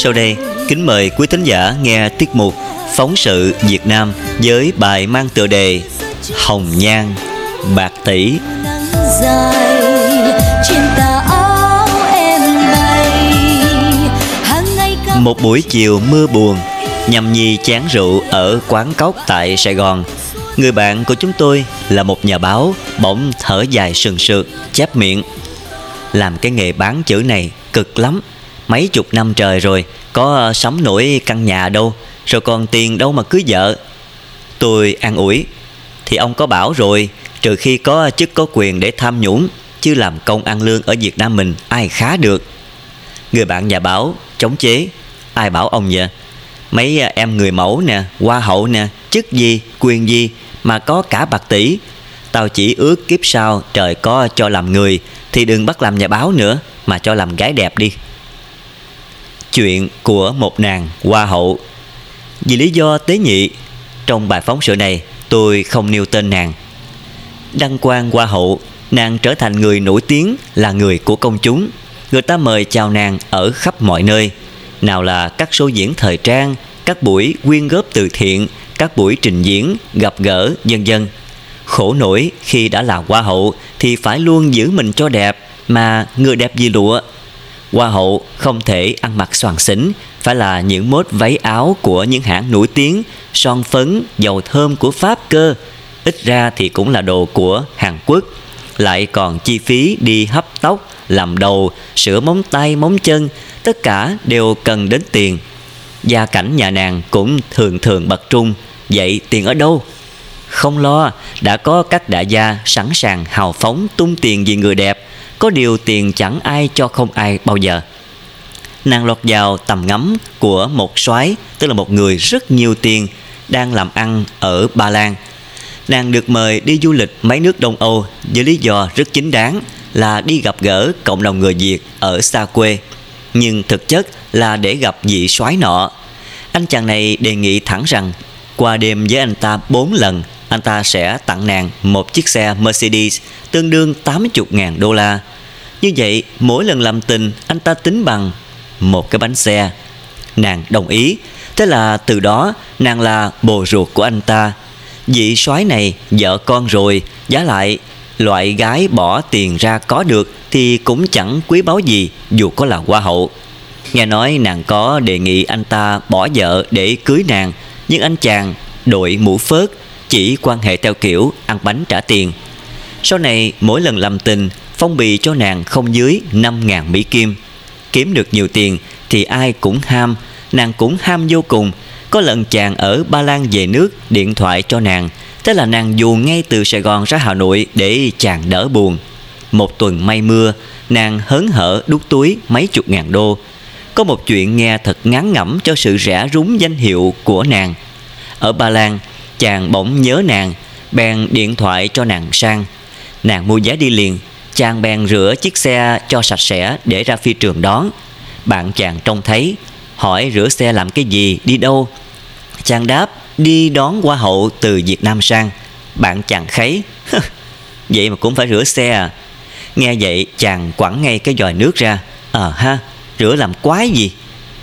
Sau đây, kính mời quý thính giả nghe tiết mục Phóng sự Việt Nam với bài mang tựa đề Hồng Nhan Bạc Tỷ. Một buổi chiều mưa buồn, nhâm nhi chán rượu ở quán cóc tại Sài Gòn. Người bạn của chúng tôi là một nhà báo, bỗng thở dài sừng sượt, chép miệng: làm cái nghề bán chữ này cực lắm. Mấy chục năm trời rồi, có sắm nổi căn nhà đâu, rồi còn tiền đâu mà cưới vợ. Tôi an ủi: thì ông có bảo rồi, trừ khi có chức có quyền để tham nhũng, chứ làm công ăn lương ở Việt Nam mình ai khá được. Người bạn nhà báo chống chế: ai bảo ông vậy? Mấy em người mẫu nè, hoa hậu nè, chức gì, quyền gì mà có cả bạc tỷ. Tao chỉ ước kiếp sau trời có cho làm người thì đừng bắt làm nhà báo nữa, mà cho làm gái đẹp đi. Chuyện của một nàng hoa hậu. Vì lý do tế nhị, trong bài phóng sự này tôi không nêu tên nàng. Đăng quang hoa hậu, nàng trở thành người nổi tiếng, là người của công chúng. Người ta mời chào nàng ở khắp mọi nơi, nào là các show diễn thời trang, các buổi quyên góp từ thiện, các buổi trình diễn, gặp gỡ, vân vân. Khổ nổi khi đã là hoa hậu thì phải luôn giữ mình cho đẹp, mà người đẹp gì lụa. Hoa hậu không thể ăn mặc xoàng xỉnh, phải là những mốt váy áo của những hãng nổi tiếng, son phấn, dầu thơm của Pháp cơ. Ít ra thì cũng là đồ của Hàn Quốc. Lại còn chi phí đi hấp tóc, làm đầu, sửa móng tay, móng chân, tất cả đều cần đến tiền. Gia cảnh nhà nàng cũng thường thường bậc trung, vậy tiền ở đâu? Không lo, đã có các đại gia sẵn sàng hào phóng tung tiền vì người đẹp. Có điều tiền chẳng ai cho không ai bao giờ. Nàng lọt vào tầm ngắm của một soái, tức là một người rất nhiều tiền, đang làm ăn ở Ba Lan. Nàng được mời đi du lịch mấy nước Đông Âu với lý do rất chính đáng là đi gặp gỡ cộng đồng người Việt ở xa quê. Nhưng thực chất là để gặp vị soái nọ. Anh chàng này đề nghị thẳng rằng qua đêm với anh ta 4 lần, anh ta sẽ tặng nàng một chiếc xe Mercedes tương đương 80.000 đô la. Như vậy mỗi lần làm tình anh ta tính bằng một cái bánh xe. Nàng đồng ý. Thế là từ đó nàng là bồ ruột của anh ta. Vị soái này vợ con rồi, giá lại loại gái bỏ tiền ra có được thì cũng chẳng quý báu gì dù có là hoa hậu. Nghe nói nàng có đề nghị anh ta bỏ vợ để cưới nàng, nhưng anh chàng đội mũ phớt, chỉ quan hệ theo kiểu ăn bánh trả tiền. Sau này mỗi lần làm tình phong bì cho nàng không dưới 5.000 Mỹ Kim. Kiếm được nhiều tiền thì ai cũng ham, nàng cũng ham vô cùng. Có lần chàng ở Ba Lan về nước điện thoại cho nàng, thế là nàng dù ngay từ Sài Gòn ra Hà Nội để chàng đỡ buồn. Một tuần mây mưa, nàng hớn hở đút túi mấy chục ngàn đô. Có một chuyện nghe thật ngán ngẩm cho sự rẻ rúng danh hiệu của nàng. Ở Ba Lan, chàng bỗng nhớ nàng, bèn điện thoại cho nàng sang. Nàng mua vé đi liền, chàng bèn rửa chiếc xe cho sạch sẽ để ra phi trường đón. Bạn chàng trông thấy, hỏi rửa xe làm cái gì, đi đâu. Chàng đáp đi đón hoa hậu từ Việt Nam sang. Bạn chàng khấy: vậy mà cũng phải rửa xe à? Nghe vậy chàng quẳng ngay cái vòi nước ra. Rửa làm quái gì.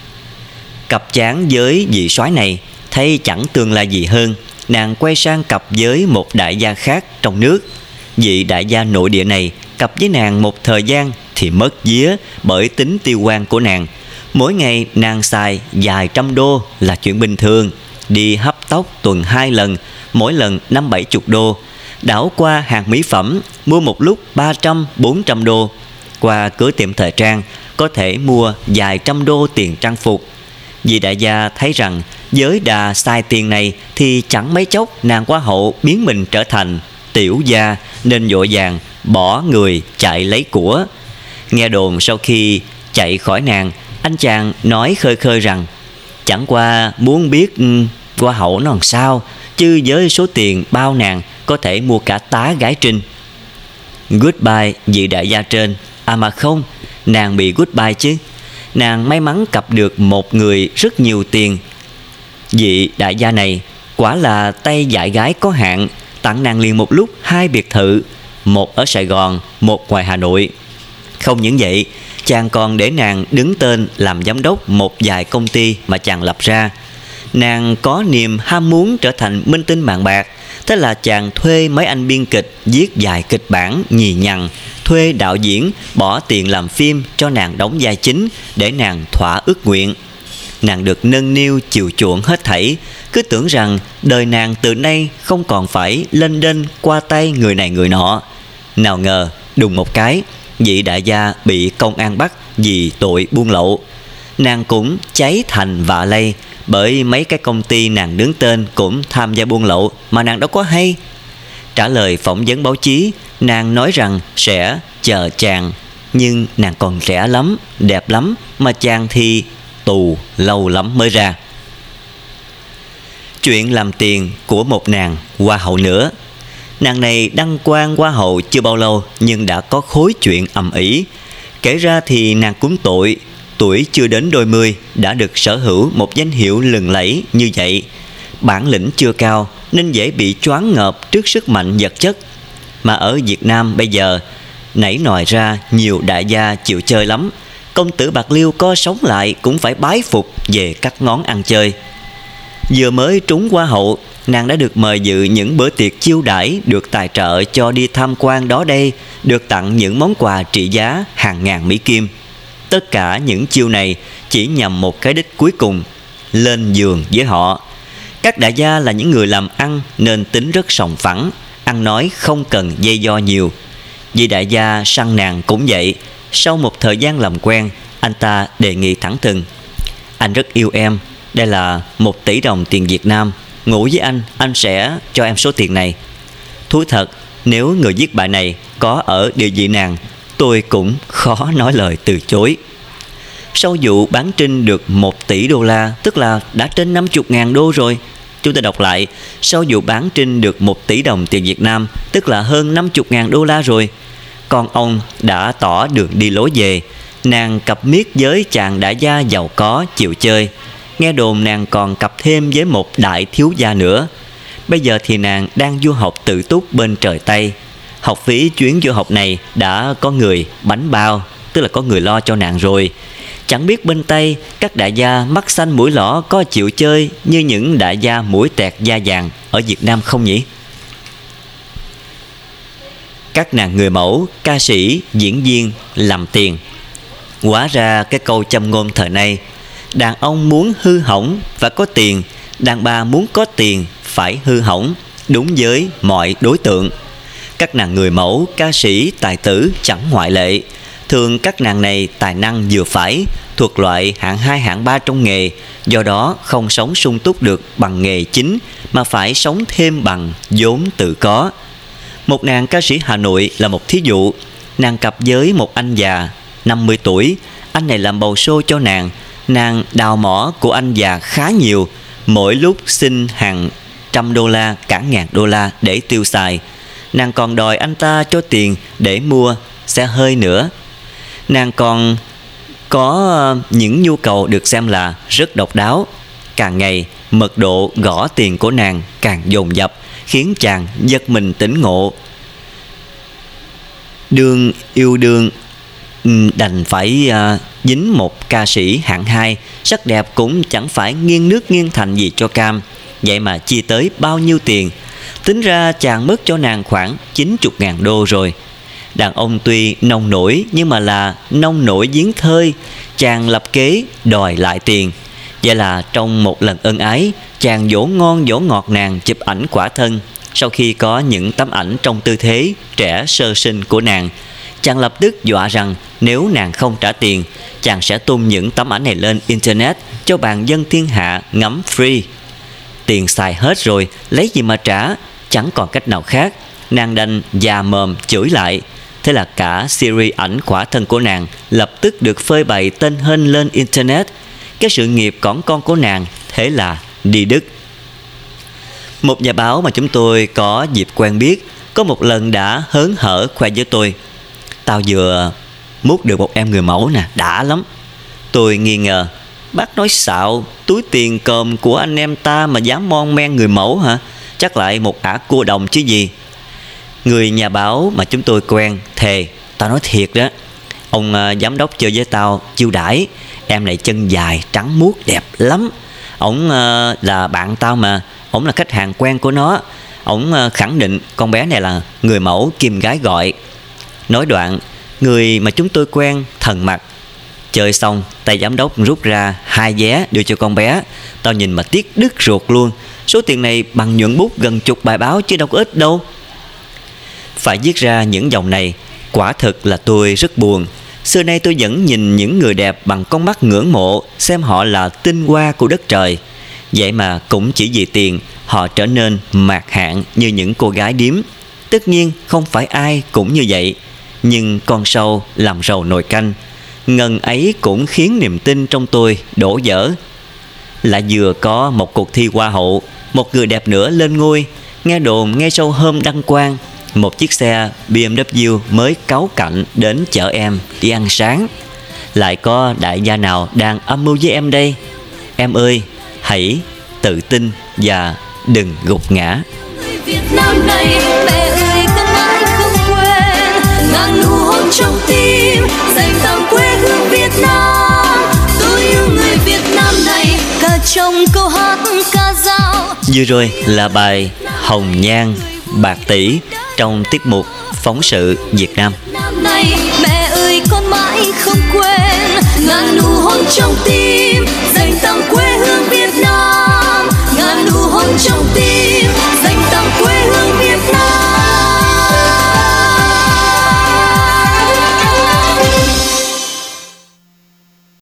Cặp chán với vị soái này thấy chẳng tương lai gì hơn, nàng quay sang cặp với một đại gia khác trong nước. Vị đại gia nội địa này cặp với nàng một thời gian thì mất vía bởi tính tiêu hoang của nàng. Mỗi ngày nàng xài vài trăm đô là chuyện bình thường. Đi hấp tóc tuần 2 lần, mỗi lần 50-70 đô. Đảo qua hàng mỹ phẩm, mua một lúc 300-400 đô. Qua cửa tiệm thời trang, có thể mua vài trăm đô tiền trang phục. Vì đại gia thấy rằng với đà xài tiền này thì chẳng mấy chốc nàng hoa hậu biến mình trở thành tiểu gia, nên vội vàng bỏ người chạy lấy của. Nghe đồn sau khi chạy khỏi nàng, anh chàng nói khơi khơi rằng chẳng qua muốn biết hoa hậu nó làm sao, chứ với số tiền bao nàng có thể mua cả tá gái trinh. Goodbye vị đại gia trên. Mà không, nàng bị goodbye chứ. Nàng may mắn gặp được một người rất nhiều tiền. Vị đại gia này quả là tay dạy gái có hạn, tặng nàng liền một lúc 2 biệt thự, một ở Sài Gòn, một ngoài Hà Nội. Không những vậy, Chàng còn để nàng đứng tên làm giám đốc một vài công ty mà chàng lập ra. Nàng có niềm ham muốn trở thành minh tinh mạng bạc. Thế là chàng thuê mấy anh biên kịch viết vài kịch bản nhì nhằng, thuê đạo diễn bỏ tiền làm phim cho nàng đóng vai chính để nàng thỏa ước nguyện. Nàng được nâng niu chiều chuộng hết thảy, cứ tưởng rằng đời nàng từ nay không còn phải lênh đênh qua tay người này người nọ. Nào ngờ đùng một cái, vị đại gia bị công an bắt vì tội buôn lậu. Nàng cũng cháy thành vạ lây, bởi mấy cái công ty nàng đứng tên cũng tham gia buôn lậu mà nàng đâu có hay. Trả lời phỏng vấn báo chí, nàng nói rằng sẽ chờ chàng, nhưng nàng còn trẻ lắm, đẹp lắm, mà chàng thì tù lâu lắm mới ra. Chuyện làm tiền của một nàng hoa hậu nữa. Nàng này đăng quang hoa hậu chưa bao lâu nhưng đã có khối chuyện ầm ĩ. Kể ra thì nàng cũng tội, tuổi chưa đến đôi mươi đã được sở hữu một danh hiệu lừng lẫy như vậy. Bản lĩnh chưa cao nên dễ bị choáng ngợp trước sức mạnh vật chất. Mà ở Việt Nam bây giờ nảy nòi ra nhiều đại gia chịu chơi lắm. Công tử Bạc Liêu có sống lại cũng phải bái phục về các ngón ăn chơi. Vừa mới trúng hoa hậu, nàng đã được mời dự những bữa tiệc chiêu đãi, được tài trợ cho đi tham quan đó đây, được tặng những món quà trị giá hàng ngàn Mỹ Kim. Tất cả những chiêu này chỉ nhằm một cái đích cuối cùng: lên giường với họ. Các đại gia là những người làm ăn nên tính rất sòng phẳng, ăn nói không cần dây do nhiều. Vị đại gia săn nàng cũng vậy. Sau một thời gian làm quen, anh ta đề nghị thẳng thừng: anh rất yêu em, đây là 1 tỷ đồng tiền Việt Nam, ngủ với anh sẽ cho em số tiền này. Thú thật, nếu người viết bài này có ở địa vị nàng, tôi cũng khó nói lời từ chối. Sau vụ bán trinh được 1 tỷ đô la, tức là đã trên 50.000 đô rồi. Chúng ta đọc lại: sau vụ bán trinh được 1 tỷ đồng tiền Việt Nam, tức là hơn 50.000 đô la rồi. Con ông đã tỏ đường đi lối về. Nàng cặp miết với chàng đại gia giàu có chịu chơi. Nghe đồn nàng còn cặp thêm với một đại thiếu gia nữa. Bây giờ thì nàng đang du học tự túc bên trời Tây. Học phí chuyến du học này đã có người bánh bao, tức là có người lo cho nàng rồi. Chẳng biết bên Tây các đại gia mắt xanh mũi lõ có chịu chơi như những đại gia mũi tẹt da vàng ở Việt Nam không nhỉ? Các nàng người mẫu, ca sĩ, diễn viên làm tiền. Hóa ra cái câu châm ngôn thời nay: đàn ông muốn hư hỏng và có tiền, đàn bà muốn có tiền phải hư hỏng, đúng với mọi đối tượng. Các nàng người mẫu, ca sĩ, tài tử chẳng ngoại lệ. Thường các nàng này tài năng vừa phải, thuộc loại hạng 2, hạng 3 trong nghề, do đó không sống sung túc được bằng nghề chính mà phải sống thêm bằng vốn tự có. Một nàng ca sĩ Hà Nội là một thí dụ. Nàng cặp với một anh già 50 tuổi. Anh này làm bầu sô cho nàng. Nàng đào mỏ của anh già khá nhiều, mỗi lúc xin hàng trăm đô la, cả ngàn đô la để tiêu xài. Nàng còn đòi anh ta cho tiền để mua xe hơi nữa. Nàng còn có những nhu cầu được xem là rất độc đáo. Càng ngày mật độ gõ tiền của nàng càng dồn dập, khiến chàng giật mình tỉnh ngộ. Đương yêu đương đành phải dính một ca sĩ hạng 2, sắc đẹp cũng chẳng phải nghiêng nước nghiêng thành gì cho cam. Vậy mà chi tới bao nhiêu tiền? Tính ra chàng mất cho nàng khoảng 90.000 đô rồi. Đàn ông tuy nông nổi nhưng mà là nông nổi giếng thơi. Chàng lập kế đòi lại tiền. Vậy là trong một lần ân ái, chàng dỗ ngon dỗ ngọt nàng chụp ảnh khỏa thân. Sau khi có những tấm ảnh trong tư thế trẻ sơ sinh của nàng, chàng lập tức dọa rằng nếu nàng không trả tiền, chàng sẽ tung những tấm ảnh này lên internet cho bàn dân thiên hạ ngắm free. Tiền xài hết rồi, lấy gì mà trả? Chẳng còn cách nào khác. Nàng đành già mồm chửi lại. Thế là cả series ảnh khỏa thân của nàng lập tức được phơi bày tên hên lên internet. Cái sự nghiệp cỏn con của nàng thế là đi đứt. Một nhà báo mà chúng tôi có dịp quen biết có một lần đã hớn hở khoe với tôi: tao vừa mút được một em người mẫu nè, đã lắm. Tôi nghi ngờ: bác nói xạo, túi tiền còm của anh em ta mà dám mon men người mẫu hả? Chắc lại một ả cua đồng chứ gì. Người nhà báo mà chúng tôi quen thề: tao nói thiệt đó, Ông giám đốc chơi với tao chiêu đãi: em này chân dài, trắng muốt, đẹp lắm. Ổng là bạn tao mà, ổng là khách hàng quen của nó. Ổng khẳng định con bé này là người mẫu kim gái gọi. Nói đoạn, người mà chúng tôi quen thần mặt. Chơi xong, tay giám đốc rút ra 2 vé đưa cho con bé. Tao nhìn mà tiếc đứt ruột luôn. Số tiền này bằng nhuận bút gần chục bài báo chứ đâu có ít đâu. Phải viết ra những dòng này, quả thực là tôi rất buồn. Xưa nay tôi vẫn nhìn những người đẹp bằng con mắt ngưỡng mộ, xem họ là tinh hoa của đất trời. Vậy mà cũng chỉ vì tiền, họ trở nên mạt hạn như những cô gái điếm. Tất nhiên không phải ai cũng như vậy, nhưng con sâu làm rầu nồi canh. Ngần ấy cũng khiến niềm tin trong tôi đổ vỡ. Lại vừa có một cuộc thi hoa hậu, một người đẹp nữa lên ngôi. Nghe đồn ngay sau hôm đăng quang, một chiếc xe BMW mới cáu cạnh đến chở em đi ăn sáng. Lại có đại gia nào đang âm mưu với em đây? Em ơi, hãy tự tin và đừng gục ngã. Việt Nam này, mẹ ơi con mãi không quên, ngàn nụ hôn trong tim dành tặng quê hương Việt Nam. Tôi yêu người Việt Nam này, cả trong câu hát ca dao. Vừa rồi là bài Hồng Nhan Bạc Tỷ trong tiết mục Phóng sự Việt Nam. Này, mẹ ơi con mãi không quên, ngàn nụ hôn trong tim